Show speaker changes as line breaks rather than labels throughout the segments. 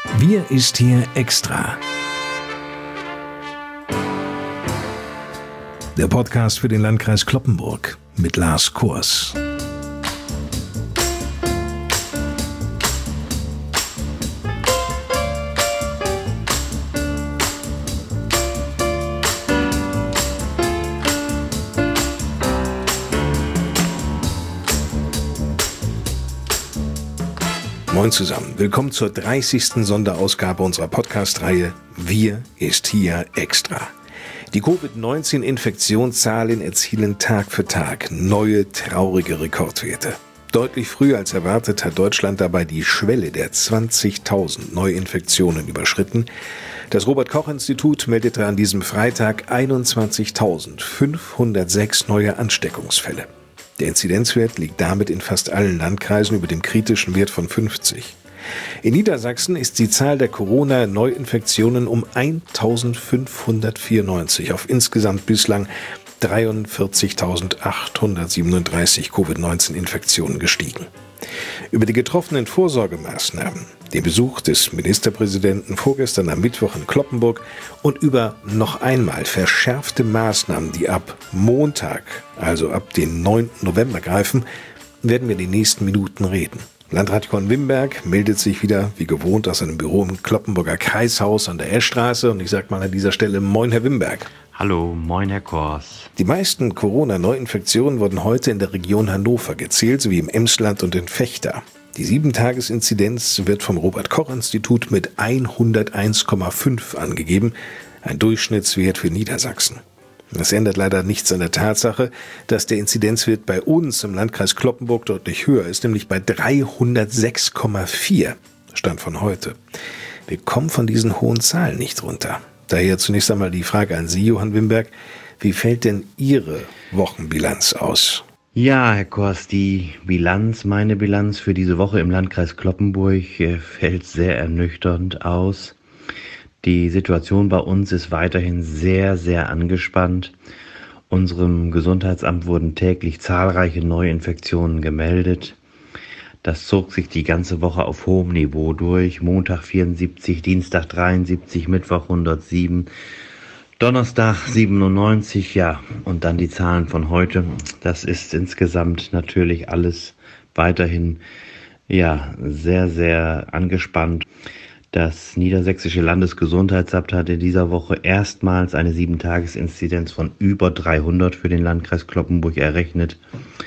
Wir ist hier extra. Der Podcast für den Landkreis Cloppenburg mit Lars Kors. Moin zusammen, willkommen zur 30. Sonderausgabe unserer Podcast-Reihe Wir ist hier extra. Die Covid-19-Infektionszahlen erzielen Tag für Tag neue traurige Rekordwerte. Deutlich früher als erwartet hat Deutschland dabei die Schwelle der 20.000 Neuinfektionen überschritten. Das Robert-Koch-Institut meldete an diesem Freitag 21.506 neue Ansteckungsfälle. Der Inzidenzwert liegt damit in fast allen Landkreisen über dem kritischen Wert von 50. In Niedersachsen ist die Zahl der Corona-Neuinfektionen um 1.594 auf insgesamt bislang 43.837 Covid-19-Infektionen gestiegen. Über die getroffenen Vorsorgemaßnahmen, den Besuch des Ministerpräsidenten vorgestern am Mittwoch in Cloppenburg und über noch einmal verschärfte Maßnahmen, die ab Montag, also ab dem 9. November greifen, werden wir in den nächsten Minuten reden. Landrat Johann Wimberg meldet sich wieder wie gewohnt aus seinem Büro im Cloppenburger Kreishaus an der Eschstraße und ich sage mal an dieser Stelle Moin Herr Wimberg.
Hallo, moin Herr Kors.
Die meisten Corona-Neuinfektionen wurden heute in der Region Hannover gezählt, sowie im Emsland und in Vechta. Die 7-Tages-Inzidenz wird vom Robert-Koch-Institut mit 101,5 angegeben, ein Durchschnittswert für Niedersachsen. Das ändert leider nichts an der Tatsache, dass der Inzidenzwert bei uns im Landkreis Cloppenburg deutlich höher ist, nämlich bei 306,4, Stand von heute. Wir kommen von diesen hohen Zahlen nicht runter. Daher zunächst einmal die Frage an Sie, Johann Wimberg. Wie fällt denn Ihre Wochenbilanz aus?
Ja, Herr Kors, meine Bilanz für diese Woche im Landkreis Cloppenburg fällt sehr ernüchternd aus. Die Situation bei uns ist weiterhin sehr, sehr angespannt. Unserem Gesundheitsamt wurden täglich zahlreiche Neuinfektionen gemeldet. Das zog sich die ganze Woche auf hohem Niveau durch. Montag 74, Dienstag 73, Mittwoch 107, Donnerstag 97, ja, und dann die Zahlen von heute. Das ist insgesamt natürlich alles weiterhin, ja, sehr, sehr angespannt. Das Niedersächsische Landesgesundheitsamt hat in dieser Woche erstmals eine 7-Tages-Inzidenz von über 300 für den Landkreis Cloppenburg errechnet.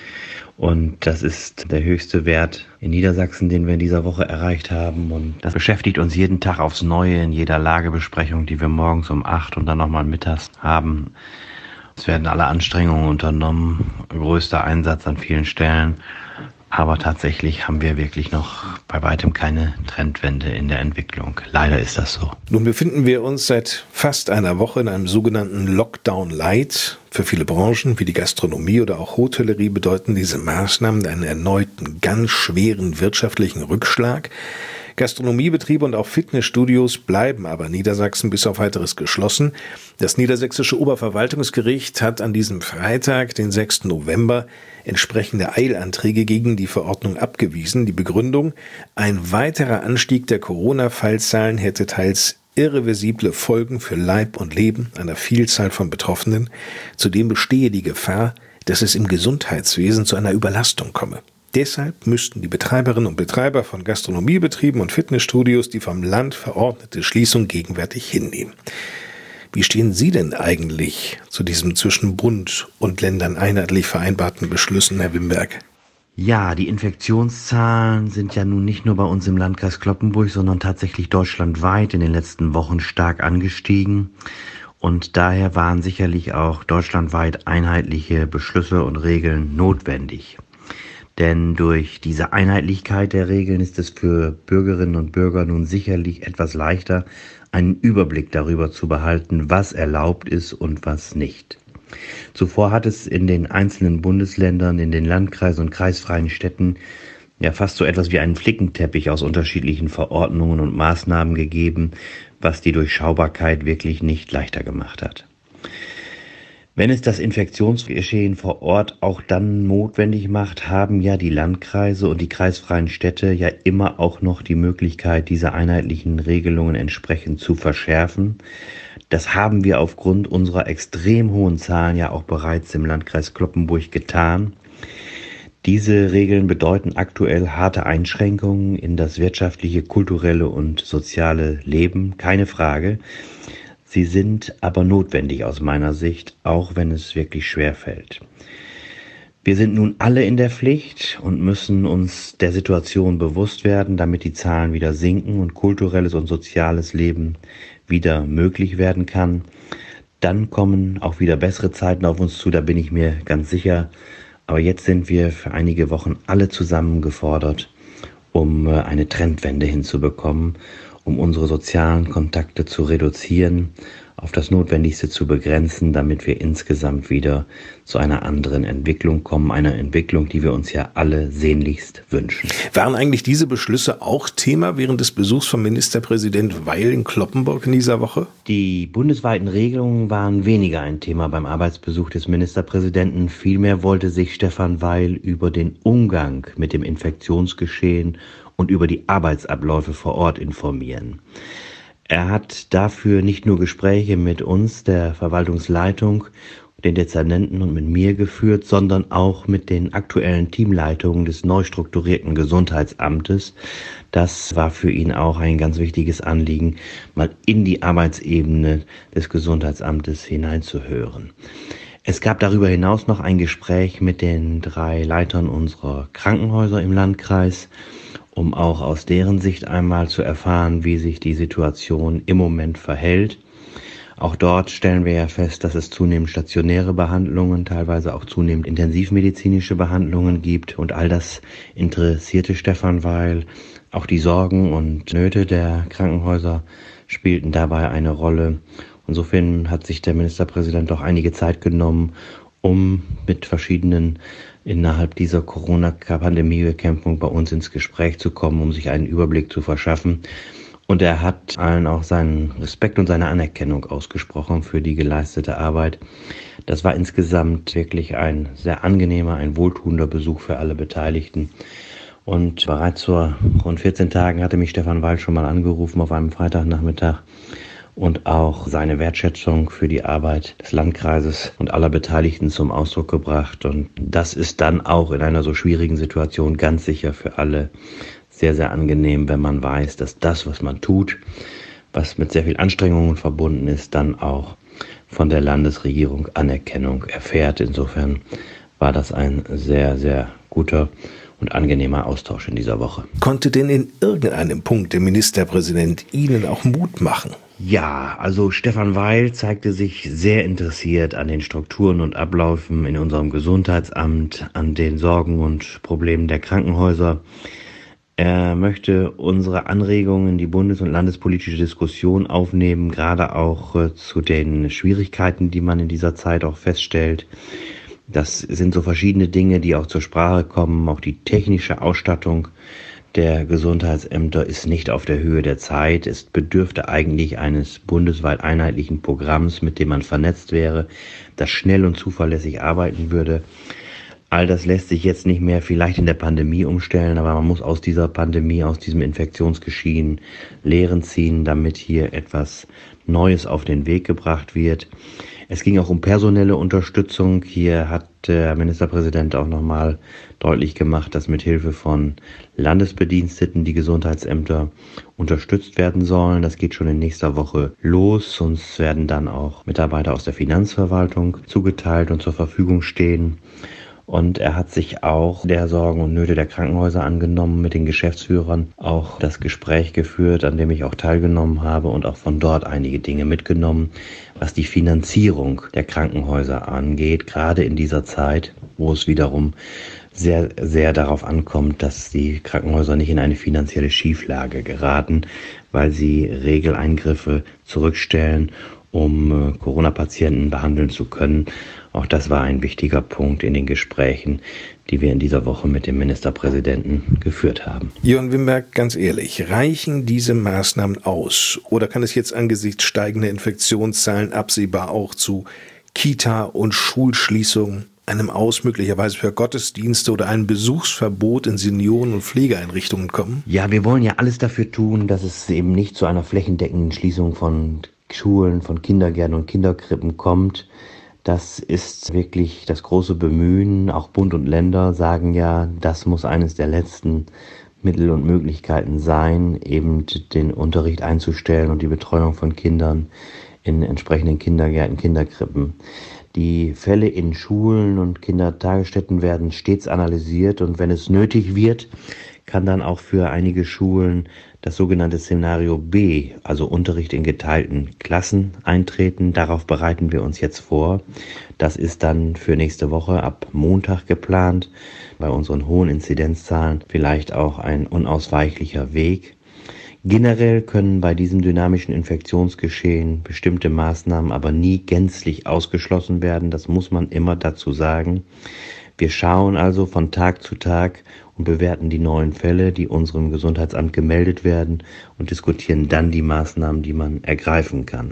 Und das ist der höchste Wert in Niedersachsen, den wir in dieser Woche erreicht haben. Und das beschäftigt uns jeden Tag aufs Neue in jeder Lagebesprechung, die wir morgens um 8 und dann nochmal mittags haben. Es werden alle Anstrengungen unternommen, größter Einsatz an vielen Stellen. Aber tatsächlich haben wir wirklich noch bei weitem keine Trendwende in der Entwicklung. Leider ist das so.
Nun befinden wir uns seit fast einer Woche in einem sogenannten Lockdown Light. Für viele Branchen wie die Gastronomie oder auch Hotellerie bedeuten diese Maßnahmen einen erneuten, ganz schweren wirtschaftlichen Rückschlag. Gastronomiebetriebe und auch Fitnessstudios bleiben aber in Niedersachsen bis auf Weiteres geschlossen. Das Niedersächsische Oberverwaltungsgericht hat an diesem Freitag, den 6. November, entsprechende Eilanträge gegen die Verordnung abgewiesen. Die Begründung: ein weiterer Anstieg der Corona-Fallzahlen hätte teils irreversible Folgen für Leib und Leben einer Vielzahl von Betroffenen. Zudem bestehe die Gefahr, dass es im Gesundheitswesen zu einer Überlastung komme. Deshalb müssten die Betreiberinnen und Betreiber von Gastronomiebetrieben und Fitnessstudios die vom Land verordnete Schließung gegenwärtig hinnehmen. Wie stehen Sie denn eigentlich zu diesem zwischen Bund und Ländern einheitlich vereinbarten Beschlüssen, Herr Wimberg?
Ja, die Infektionszahlen sind ja nun nicht nur bei uns im Landkreis Cloppenburg, sondern tatsächlich deutschlandweit in den letzten Wochen stark angestiegen. Und daher waren sicherlich auch deutschlandweit einheitliche Beschlüsse und Regeln notwendig. Denn durch diese Einheitlichkeit der Regeln ist es für Bürgerinnen und Bürger nun sicherlich etwas leichter, einen Überblick darüber zu behalten, was erlaubt ist und was nicht. Zuvor hat es in den einzelnen Bundesländern, in den Landkreisen und kreisfreien Städten ja fast so etwas wie einen Flickenteppich aus unterschiedlichen Verordnungen und Maßnahmen gegeben, was die Durchschaubarkeit wirklich nicht leichter gemacht hat. Wenn es das Infektionsgeschehen vor Ort auch dann notwendig macht, haben ja die Landkreise und die kreisfreien Städte ja immer auch noch die Möglichkeit, diese einheitlichen Regelungen entsprechend zu verschärfen. Das haben wir aufgrund unserer extrem hohen Zahlen ja auch bereits im Landkreis Cloppenburg getan. Diese Regeln bedeuten aktuell harte Einschränkungen in das wirtschaftliche, kulturelle und soziale Leben, keine Frage. Sie sind aber notwendig aus meiner Sicht, auch wenn es wirklich schwer fällt. Wir sind nun alle in der Pflicht und müssen uns der Situation bewusst werden, damit die Zahlen wieder sinken und kulturelles und soziales Leben wieder möglich werden kann. Dann kommen auch wieder bessere Zeiten auf uns zu, da bin ich mir ganz sicher. Aber jetzt sind wir für einige Wochen alle zusammen gefordert, um eine Trendwende hinzubekommen, um unsere sozialen Kontakte zu reduzieren, auf das Notwendigste zu begrenzen, damit wir insgesamt wieder zu einer anderen Entwicklung kommen, einer Entwicklung, die wir uns ja alle sehnlichst wünschen.
Waren eigentlich diese Beschlüsse auch Thema während des Besuchs von Ministerpräsident Weil in Cloppenburg in dieser Woche?
Die bundesweiten Regelungen waren weniger ein Thema beim Arbeitsbesuch des Ministerpräsidenten. Vielmehr wollte sich Stefan Weil über den Umgang mit dem Infektionsgeschehen und über die Arbeitsabläufe vor Ort informieren. Er hat dafür nicht nur Gespräche mit uns, der Verwaltungsleitung, den Dezernenten und mit mir geführt, sondern auch mit den aktuellen Teamleitungen des neu strukturierten Gesundheitsamtes. Das war für ihn auch ein ganz wichtiges Anliegen, mal in die Arbeitsebene des Gesundheitsamtes hineinzuhören. Es gab darüber hinaus noch ein Gespräch mit den 3 Leitern unserer Krankenhäuser im Landkreis, um auch aus deren Sicht einmal zu erfahren, wie sich die Situation im Moment verhält. Auch dort stellen wir ja fest, dass es zunehmend stationäre Behandlungen, teilweise auch zunehmend intensivmedizinische Behandlungen gibt. Und all das interessierte Stefan Weil. Auch die Sorgen und Nöte der Krankenhäuser spielten dabei eine Rolle. Insofern hat sich der Ministerpräsident doch einige Zeit genommen, um mit verschiedenen innerhalb dieser Corona-Pandemie-Bekämpfung bei uns ins Gespräch zu kommen, um sich einen Überblick zu verschaffen. Und er hat allen auch seinen Respekt und seine Anerkennung ausgesprochen für die geleistete Arbeit. Das war insgesamt wirklich ein sehr angenehmer, ein wohltuender Besuch für alle Beteiligten. Und bereits vor rund 14 Tagen hatte mich Stefan Weil schon mal angerufen auf einem Freitagnachmittag und auch seine Wertschätzung für die Arbeit des Landkreises und aller Beteiligten zum Ausdruck gebracht. Und das ist dann auch in einer so schwierigen Situation ganz sicher für alle sehr, sehr angenehm, wenn man weiß, dass das, was man tut, was mit sehr viel Anstrengungen verbunden ist, dann auch von der Landesregierung Anerkennung erfährt. Insofern war das ein sehr, sehr guter und angenehmer Austausch in dieser Woche.
Konnte denn in irgendeinem Punkt der Ministerpräsident Ihnen auch Mut machen?
Ja, also Stefan Weil zeigte sich sehr interessiert an den Strukturen und Abläufen in unserem Gesundheitsamt, an den Sorgen und Problemen der Krankenhäuser. Er möchte unsere Anregungen in die bundes- und landespolitische Diskussion aufnehmen, gerade auch zu den Schwierigkeiten, die man in dieser Zeit auch feststellt. Das sind so verschiedene Dinge, die auch zur Sprache kommen. Auch die technische Ausstattung der Gesundheitsämter ist nicht auf der Höhe der Zeit. Es bedürfte eigentlich eines bundesweit einheitlichen Programms, mit dem man vernetzt wäre, das schnell und zuverlässig arbeiten würde. All das lässt sich jetzt nicht mehr vielleicht in der Pandemie umstellen, aber man muss aus dieser Pandemie, aus diesem Infektionsgeschehen Lehren ziehen, damit hier etwas Neues auf den Weg gebracht wird. Es ging auch um personelle Unterstützung. Hier hat der Ministerpräsident auch nochmal deutlich gemacht, dass mit Hilfe von Landesbediensteten die Gesundheitsämter unterstützt werden sollen. Das geht schon in nächster Woche los. Uns werden dann auch Mitarbeiter aus der Finanzverwaltung zugeteilt und zur Verfügung stehen. Und er hat sich auch der Sorgen und Nöte der Krankenhäuser angenommen, mit den Geschäftsführern auch das Gespräch geführt, an dem ich auch teilgenommen habe und auch von dort einige Dinge mitgenommen, was die Finanzierung der Krankenhäuser angeht, gerade in dieser Zeit, wo es wiederum sehr, sehr darauf ankommt, dass die Krankenhäuser nicht in eine finanzielle Schieflage geraten, weil sie Regeleingriffe zurückstellen, um Corona-Patienten behandeln zu können. Auch das war ein wichtiger Punkt in den Gesprächen, die wir in dieser Woche mit dem Ministerpräsidenten geführt haben.
Jörn Wimberg, ganz ehrlich, reichen diese Maßnahmen aus? Oder kann es jetzt angesichts steigender Infektionszahlen absehbar auch zu Kita- und Schulschließung, einem Aus möglicherweise für Gottesdienste oder einem Besuchsverbot in Senioren- und Pflegeeinrichtungen kommen?
Ja, wir wollen ja alles dafür tun, dass es eben nicht zu einer flächendeckenden Schließung von Schulen, von Kindergärten und Kinderkrippen kommt. Das ist wirklich das große Bemühen. Auch Bund und Länder sagen ja, das muss eines der letzten Mittel und Möglichkeiten sein, eben den Unterricht einzustellen und die Betreuung von Kindern in entsprechenden Kindergärten, Kinderkrippen. Die Fälle in Schulen und Kindertagesstätten werden stets analysiert und wenn es nötig wird, kann dann auch für einige Schulen das sogenannte Szenario B, also Unterricht in geteilten Klassen, eintreten. Darauf bereiten wir uns jetzt vor. Das ist dann für nächste Woche ab Montag geplant. Bei unseren hohen Inzidenzzahlen vielleicht auch ein unausweichlicher Weg. Generell können bei diesem dynamischen Infektionsgeschehen bestimmte Maßnahmen aber nie gänzlich ausgeschlossen werden. Das muss man immer dazu sagen. Wir schauen also von Tag zu Tag und bewerten die neuen Fälle, die unserem Gesundheitsamt gemeldet werden und diskutieren dann die Maßnahmen, die man ergreifen kann.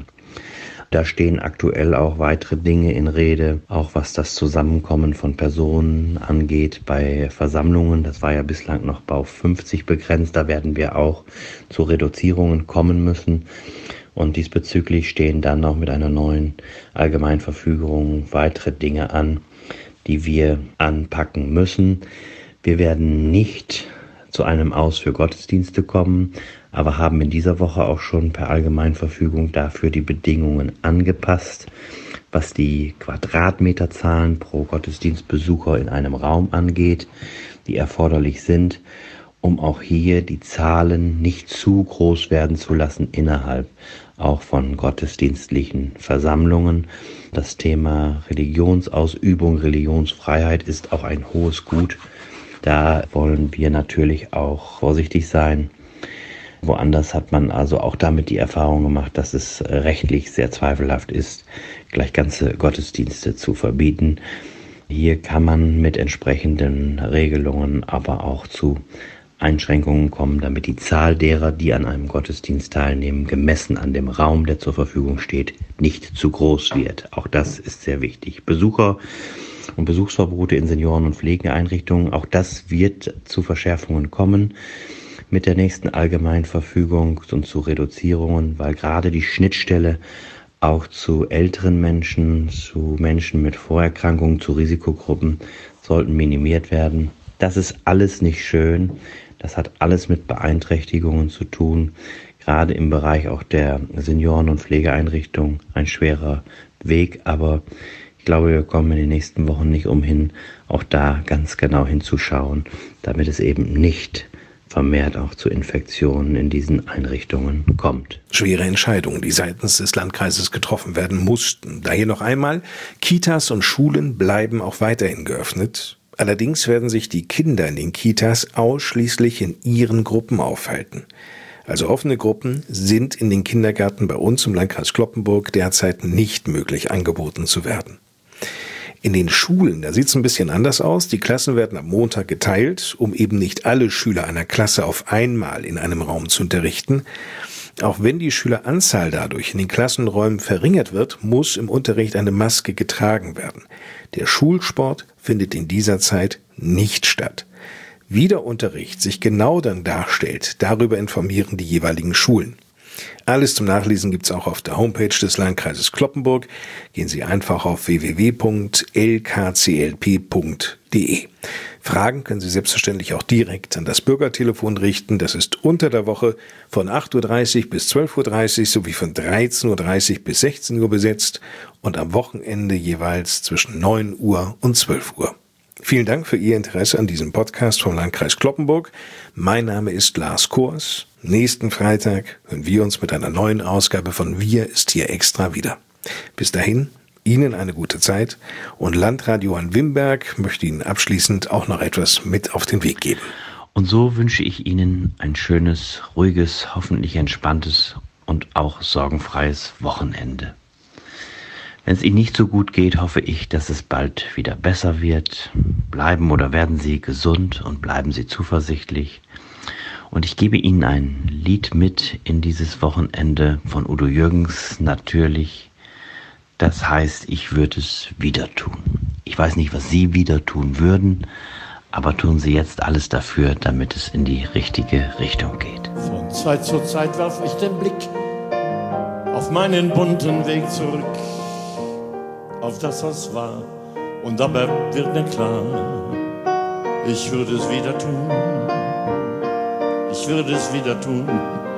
Da stehen aktuell auch weitere Dinge in Rede, auch was das Zusammenkommen von Personen angeht bei Versammlungen. Das war ja bislang noch auf 50 begrenzt, da werden wir auch zu Reduzierungen kommen müssen. Und diesbezüglich stehen dann auch mit einer neuen Allgemeinverfügung weitere Dinge an, die wir anpacken müssen. Wir werden nicht zu einem Aus für Gottesdienste kommen, aber haben in dieser Woche auch schon per Allgemeinverfügung dafür die Bedingungen angepasst, was die Quadratmeterzahlen pro Gottesdienstbesucher in einem Raum angeht, die erforderlich sind, um auch hier die Zahlen nicht zu groß werden zu lassen innerhalb auch von gottesdienstlichen Versammlungen. Das Thema Religionsausübung, Religionsfreiheit ist auch ein hohes Gut. Da wollen wir natürlich auch vorsichtig sein. Woanders hat man also auch damit die Erfahrung gemacht, dass es rechtlich sehr zweifelhaft ist, gleich ganze Gottesdienste zu verbieten. Hier kann man mit entsprechenden Regelungen aber auch zu Einschränkungen kommen, damit die Zahl derer, die an einem Gottesdienst teilnehmen, gemessen an dem Raum, der zur Verfügung steht, nicht zu groß wird. Auch das ist sehr wichtig. Besucher und Besuchsverbote in Senioren- und Pflegeeinrichtungen, auch das wird zu Verschärfungen kommen mit der nächsten Allgemeinverfügung und zu Reduzierungen, weil gerade die Schnittstelle auch zu älteren Menschen, zu Menschen mit Vorerkrankungen, zu Risikogruppen sollten minimiert werden. Das ist alles nicht schön. Das hat alles mit Beeinträchtigungen zu tun, gerade im Bereich auch der Senioren- und Pflegeeinrichtungen. Ein schwerer Weg, aber ich glaube, wir kommen in den nächsten Wochen nicht umhin, auch da ganz genau hinzuschauen, damit es eben nicht vermehrt auch zu Infektionen in diesen Einrichtungen kommt.
Schwere Entscheidungen, die seitens des Landkreises getroffen werden mussten. Daher noch einmal, Kitas und Schulen bleiben auch weiterhin geöffnet. Allerdings werden sich die Kinder in den Kitas ausschließlich in ihren Gruppen aufhalten. Also offene Gruppen sind in den Kindergärten bei uns im Landkreis Cloppenburg derzeit nicht möglich angeboten zu werden. In den Schulen, da sieht es ein bisschen anders aus. Die Klassen werden am Montag geteilt, um eben nicht alle Schüler einer Klasse auf einmal in einem Raum zu unterrichten. Auch wenn die Schüleranzahl dadurch in den Klassenräumen verringert wird, muss im Unterricht eine Maske getragen werden. Der Schulsport findet in dieser Zeit nicht statt. Wie der Unterricht sich genau dann darstellt, darüber informieren die jeweiligen Schulen. Alles zum Nachlesen gibt's auch auf der Homepage des Landkreises Cloppenburg. Gehen Sie einfach auf www.lkclp.de. Fragen können Sie selbstverständlich auch direkt an das Bürgertelefon richten. Das ist unter der Woche von 8.30 Uhr bis 12.30 Uhr sowie von 13.30 Uhr bis 16 Uhr besetzt und am Wochenende jeweils zwischen 9 Uhr und 12 Uhr. Vielen Dank für Ihr Interesse an diesem Podcast vom Landkreis Cloppenburg. Mein Name ist Lars Kors. Nächsten Freitag hören wir uns mit einer neuen Ausgabe von Wir ist hier extra wieder. Bis dahin, Ihnen eine gute Zeit und Landradio an Wimberg möchte Ihnen abschließend auch noch etwas mit auf den Weg geben.
Und so wünsche ich Ihnen ein schönes, ruhiges, hoffentlich entspanntes und auch sorgenfreies Wochenende. Wenn es Ihnen nicht so gut geht, hoffe ich, dass es bald wieder besser wird. Bleiben oder werden Sie gesund und bleiben Sie zuversichtlich. Und ich gebe Ihnen ein Lied mit in dieses Wochenende von Udo Jürgens, natürlich Das heißt, ich würde es wieder tun. Ich weiß nicht, was Sie wieder tun würden, aber tun Sie jetzt alles dafür, damit es in die richtige Richtung geht.
Von Zeit zu Zeit werf ich den Blick auf meinen bunten Weg zurück, auf das, was war, und dabei wird mir klar, ich würde es wieder tun, ich würde es wieder tun.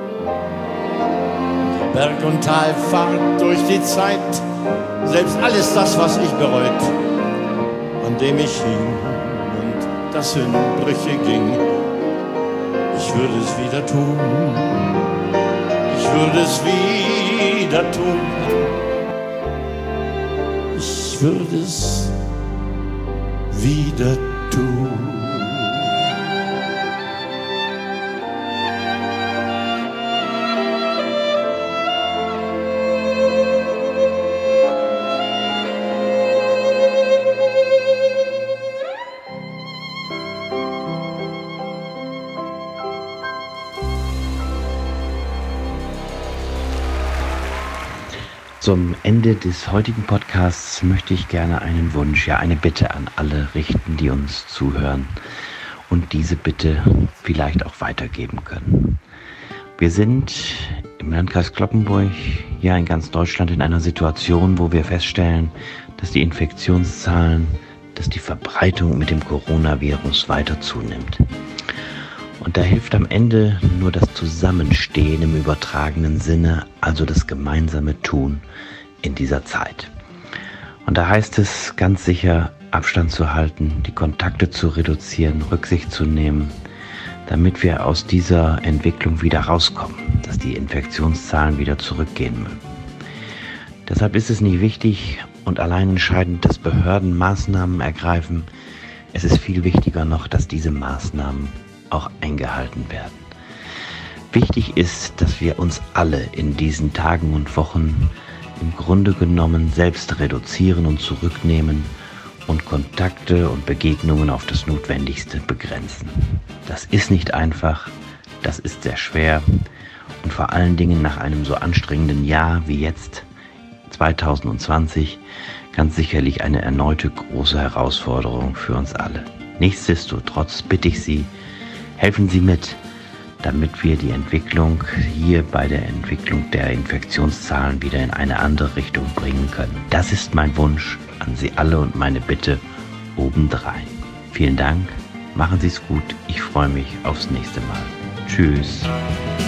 Berg- und Talfahrt durch die Zeit, selbst alles das, was ich bereut, an dem ich hing und das in Brüche ging, ich würde es wieder tun, ich würde es wieder tun, ich würde es wieder tun.
Zum Ende des heutigen Podcasts möchte ich gerne einen Wunsch, ja eine Bitte an alle richten, die uns zuhören und diese Bitte vielleicht auch weitergeben können. Wir sind im Landkreis Cloppenburg, ja in ganz Deutschland, in einer Situation, wo wir feststellen, dass die Infektionszahlen, dass die Verbreitung mit dem Coronavirus weiter zunimmt. Und da hilft am Ende nur das Zusammenstehen im übertragenen Sinne, also das gemeinsame Tun in dieser Zeit. Und da heißt es ganz sicher, Abstand zu halten, die Kontakte zu reduzieren, Rücksicht zu nehmen, damit wir aus dieser Entwicklung wieder rauskommen, dass die Infektionszahlen wieder zurückgehen mögen. Deshalb ist es nicht wichtig und allein entscheidend, dass Behörden Maßnahmen ergreifen. Es ist viel wichtiger noch, dass diese Maßnahmen auch eingehalten werden. Wichtig ist, dass wir uns alle in diesen Tagen und Wochen im Grunde genommen selbst reduzieren und zurücknehmen und Kontakte und Begegnungen auf das Notwendigste begrenzen. Das ist nicht einfach, das ist sehr schwer und vor allen Dingen nach einem so anstrengenden Jahr wie jetzt 2020 ganz sicherlich eine erneute große Herausforderung für uns alle. Nichtsdestotrotz bitte ich Sie, helfen Sie mit, damit wir die Entwicklung hier bei der Entwicklung der Infektionszahlen wieder in eine andere Richtung bringen können. Das ist mein Wunsch an Sie alle und meine Bitte obendrein. Vielen Dank, machen Sie es gut, ich freue mich aufs nächste Mal. Tschüss.